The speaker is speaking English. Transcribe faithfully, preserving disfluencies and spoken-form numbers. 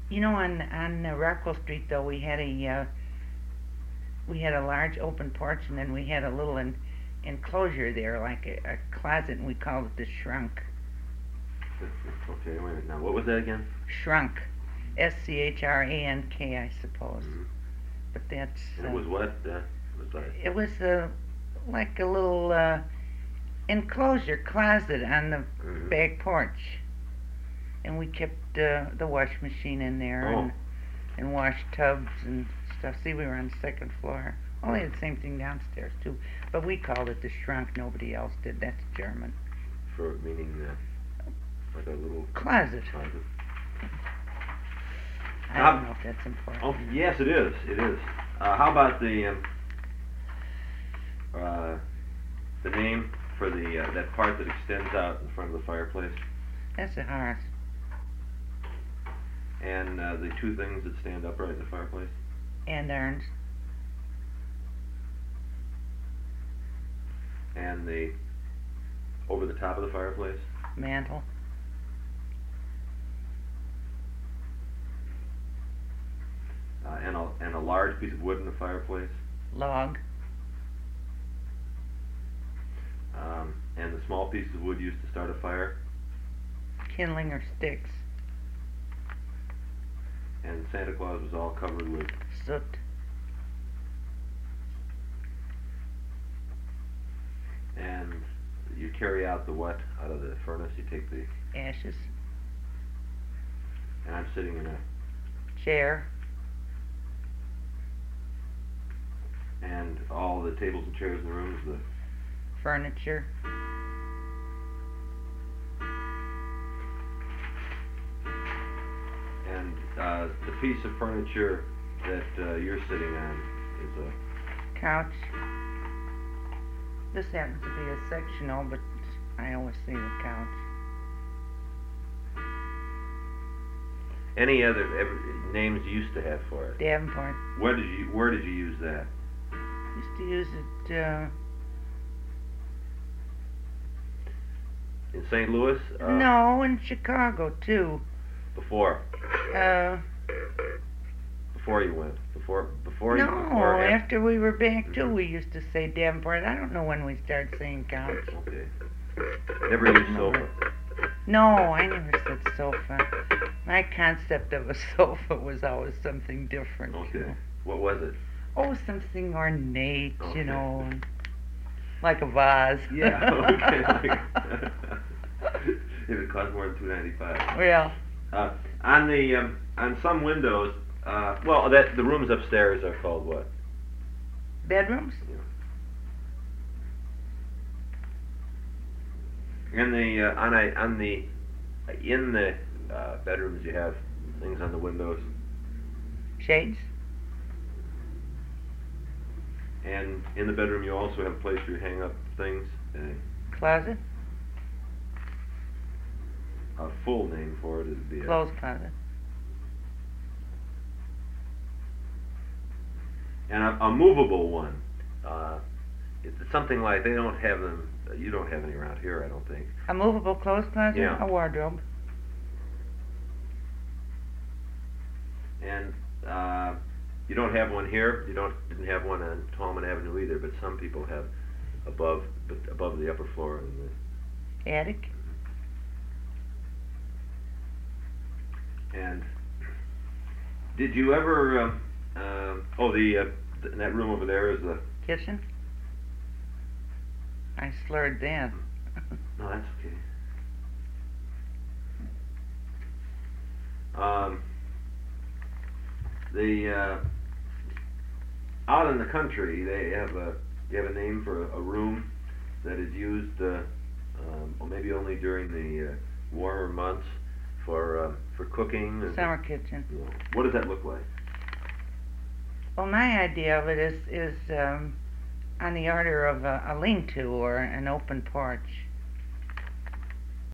You know, on on uh, Rockwell Street though, we had a uh, we had a large open porch, and then we had a little en- enclosure there, like a, a closet, and we called it the shrunk. Okay, wait a minute. Now, what was that again? Shrunk, S C H R A N K, I suppose. Mm-hmm. But that's. And Uh, it was what? Uh, was that? it was uh, like a little uh, enclosure closet on the Mm-hmm. back porch, and we kept uh, the wash machine in there Oh. and and wash tubs and stuff. See, we were on the second floor. Only the same thing downstairs too, but we called it the shrunk. Nobody else did. That's German. For meaning uh, like a little Closet. closet. I Um, don't know if that's important. Oh, yes, it is. It is. Uh, how about the um, uh, the name for the uh, that part that extends out in front of the fireplace, That's a hearth. and uh, the two things that stand upright in the fireplace? And urns. And the over the top of the fireplace? Mantle. Uh, and a and a large piece of wood in the fireplace? Log. Um, and the small pieces of wood used to start a fire? Kindling or sticks. And Santa Claus was all covered with Soot. and you carry out the what out of the furnace? You take the Ashes. and I'm sitting in a Chair. and all the tables and chairs in the room is the Furniture. and uh, the piece of furniture that uh, you're sitting on is a Couch. This happens to be a sectional, but I always say the couch. any other ever, names you used to have for it? Davenport. Where did you where did you use that? Used to use it, uh, In Saint Louis? Uh, no, in Chicago too. Before Uh, before you went before before no, you before af- after we were back too, Mhm. we used to say Davenport. I don't know when we started saying couch. Okay. Never used sofa. No, I never said sofa. My concept of a sofa was always something different. You Okay. know? What was it? Oh, something ornate, Okay. you know, like a vase. Yeah. Okay. If it cost more than two ninety five. Well, Uh, on the um, on some windows, uh, well, that the rooms upstairs are called what? bedrooms? In the uh, on a on the in the uh, bedrooms you have things on the windows, Shades? and in the bedroom you also have a place where you hang up things. Uh, Closet? a full name for it would be a, Clothes closet. and a, a movable one. Uh, it's something like they don't have them. You don't have any around here, I don't think. A movable clothes closet? Yeah. A wardrobe. And uh, you don't have one here. You don't didn't have one on Tallman Avenue either. But some people have above, but above the upper floor. In the, Attic? and did you ever? Um, um oh, the uh, th- in that room over there is the. Kitchen? I slurred that. No, that's okay. Um, the uh, out in the country, they have a you have a name for a, a room that is used, uh, um, or maybe only during the uh, warmer months for uh, for cooking. And, Summer kitchen. you know, what does that look like? Well, my idea of it is is um, on the order of a, a lean-to or an open porch.